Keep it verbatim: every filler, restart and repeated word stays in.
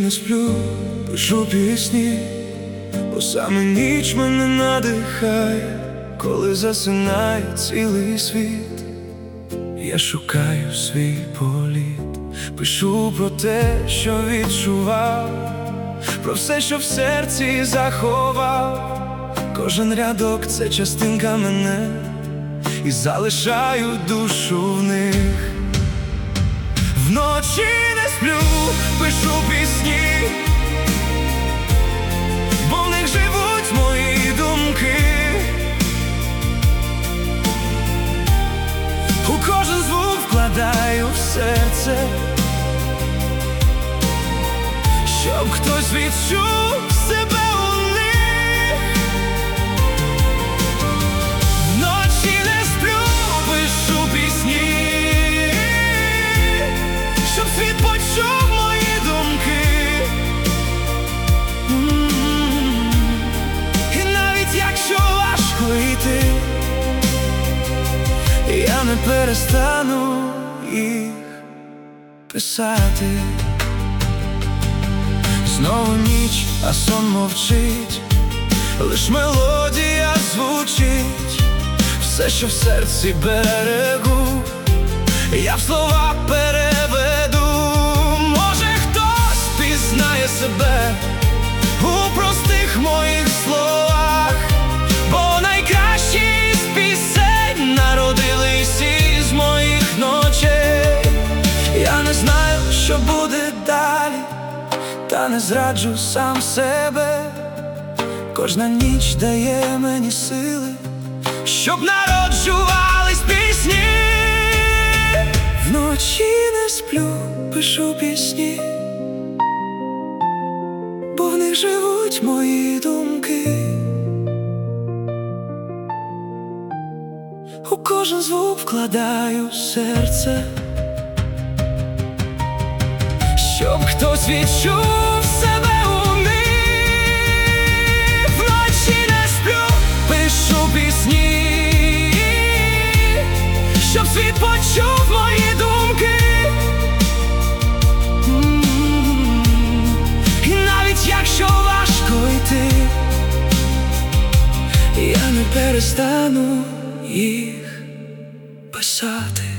не сплю, пишу пісні, бо саме ніч мене надихає. Коли засинає цілий світ, я шукаю свій політ. Пишу про те, що відчував, про все, що в серці заховав. Кожен рядок — це частинка мене, і залишаю душу в них. Вночі не сплю, пишу пісні, бо в них живуть мої думки. У кожен звук вкладаю в серце, щоб хтось відчув себе у них. Вночі не сплю, пишу пісні, щоб світ почув мої думки. М-м-м. І навіть якщо важко йти, я не перестану їх писати. Знову ніч, а сон мовчить, лиш мелодія звучить. Все, що в серці берегу, я в слова переведу. Може, хтось пізнає себе у простих моїх словах, бо найкращі з пісень народились із моїх ночей. Я не знаю, що буде далі, та не зраджу сам себе. Кожна ніч дає мені сили, щоб народжувались пісні. Вночі не сплю, пишу пісні, бо в них живуть мої думки. У кожен звук вкладаю в серце, щоб хтось відчув себе у них. Вночі не сплю, пишу пісні, щоб світ почув мої думки. М-м-м. І навіть якщо важко йти, я не перестану їх писати.